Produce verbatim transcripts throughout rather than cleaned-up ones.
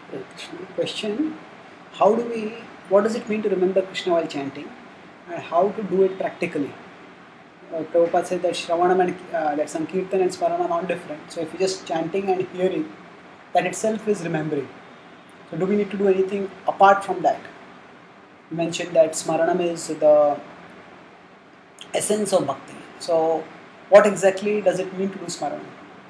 Question: How do we? What does it mean to remember Krishna while chanting, and how to do it practically? Uh, Prabhupada said that Shravanam and uh, that Sankirtan and Smarana are not different. So if you're just chanting and hearing, that itself is remembering. So do we need to do anything apart from that? You mentioned that Smaranam is the essence of bhakti. So what exactly does it mean to do Smaranam?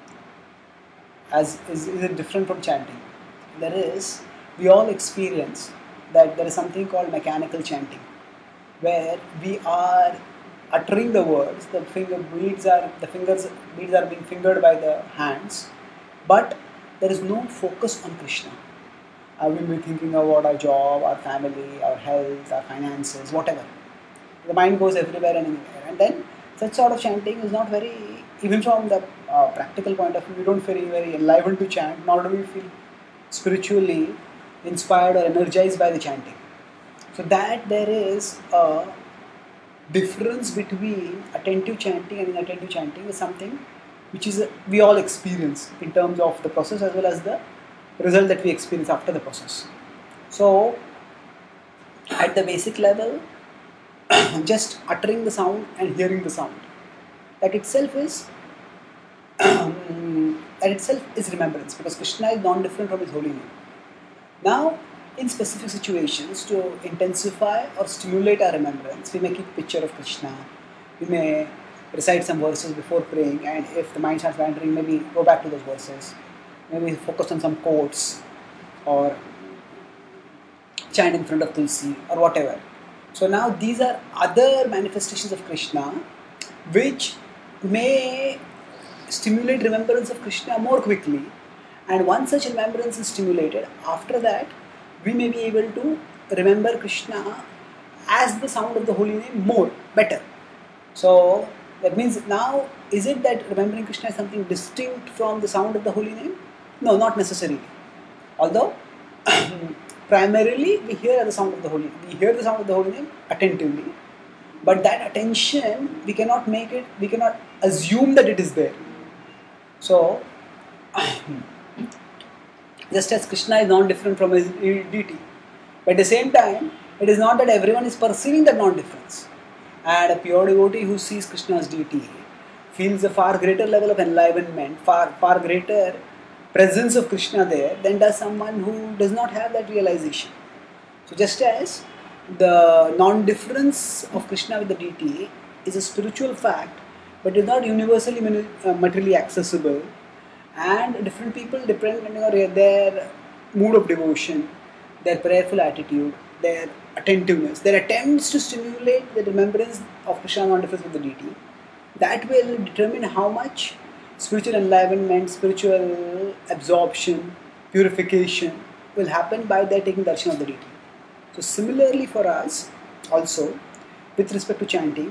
As is, is it different from chanting? There is, we all experience that there is something called mechanical chanting, where we are uttering the words, the finger beads are the fingers beads are being fingered by the hands, but there is no focus on Krishna. I will be thinking about our job, our family, our health, our finances, whatever. The mind goes everywhere and anywhere, and then such sort of chanting is not very, even from the uh, practical point of view, we don't feel very enlivened to chant, nor do we feel spiritually inspired or energized by the chanting. So that there is a difference between attentive chanting and inattentive chanting is something which is a, we all experience in terms of the process as well as the result that we experience after the process. So at the basic level, just uttering the sound and hearing the sound, that itself is that itself is remembrance, because Krishna is non-different from his holy name. Now, in specific situations, to intensify or stimulate our remembrance, we may keep a picture of Krishna, we may recite some verses before praying, and if the mind starts wandering, maybe go back to those verses, maybe focus on some quotes, or chant in front of Tulsi, or whatever. So now these are other manifestations of Krishna which may stimulate remembrance of Krishna more quickly, and once such remembrance is stimulated, after that we may be able to remember Krishna as the sound of the holy name more, better. So that means now, is it that remembering Krishna is something distinct from the sound of the holy name? No, not necessarily. Although primarily we hear the sound of the holy we hear the sound of the holy name attentively, but that attention we cannot make it, we cannot assume that it is there. So just as Krishna is not different from his deity, but at the same time, it is not that everyone is perceiving that non-difference. And a pure devotee who sees Krishna as deity feels a far greater level of enlivenment, far far greater presence of Krishna there than does someone who does not have that realization. So just as the non-difference of Krishna with the deity is a spiritual fact, but is not universally materially accessible, and different people, depending on their mood of devotion, their prayerful attitude, their attentiveness, their attempts to stimulate the remembrance of Krishna non-difference with the deity, that will determine how much spiritual enlivenment, spiritual absorption, purification will happen by their taking darshan of the deity. So similarly for us also, with respect to chanting,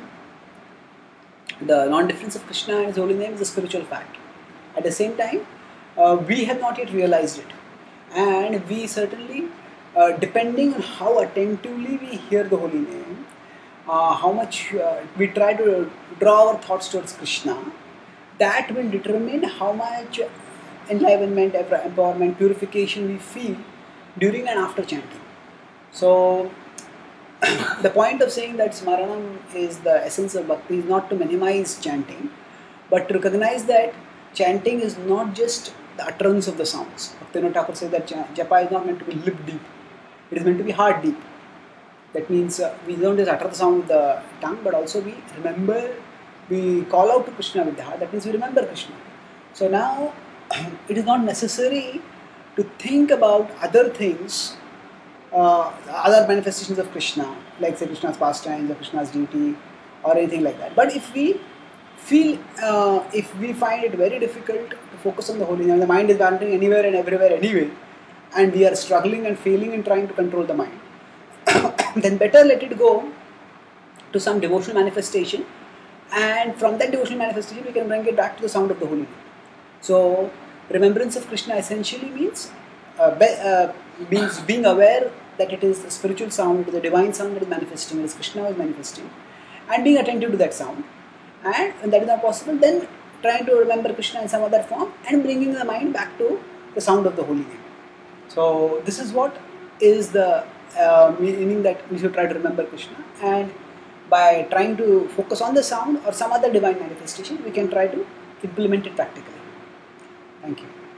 the non-difference of Krishna and his holy name is a spiritual fact. At the same time, uh, we have not yet realized it, and we certainly, uh, depending on how attentively we hear the holy name, uh, how much uh, we try to draw our thoughts towards Krishna, that will determine how much enlivenment, empowerment, purification we feel during and after chanting. So the point of saying that Smaranam is the essence of bhakti is not to minimize chanting, but to recognize that chanting is not just the utterance of the sounds. Bhaktivinoda Thakur says that japa is not meant to be lip deep, it is meant to be heart deep. That means uh, we don't just utter the sound with the tongue, but also we remember, we call out to Krishna with the heart. That means we remember Krishna. So now it is not necessary to think about other things, uh, other manifestations of Krishna, like say Krishna's pastimes or Krishna's deity or anything like that. But if we feel, uh, if we find it very difficult to focus on the holy name, the mind is wandering anywhere and everywhere anyway, and we are struggling and failing in trying to control the mind, then better let it go to some devotional manifestation, and from that devotional manifestation we can bring it back to the sound of the holy name. So remembrance of Krishna essentially means uh, be, uh, means being aware that it is the spiritual sound, it is the divine sound that is manifesting, it is Krishna who is manifesting, and being attentive to that sound. And when that is not possible, then trying to remember Krishna in some other form and bringing the mind back to the sound of the holy name. So this is what is the uh, meaning that we should try to remember Krishna, and by trying to focus on the sound or some other divine manifestation, we can try to implement it practically. Thank you.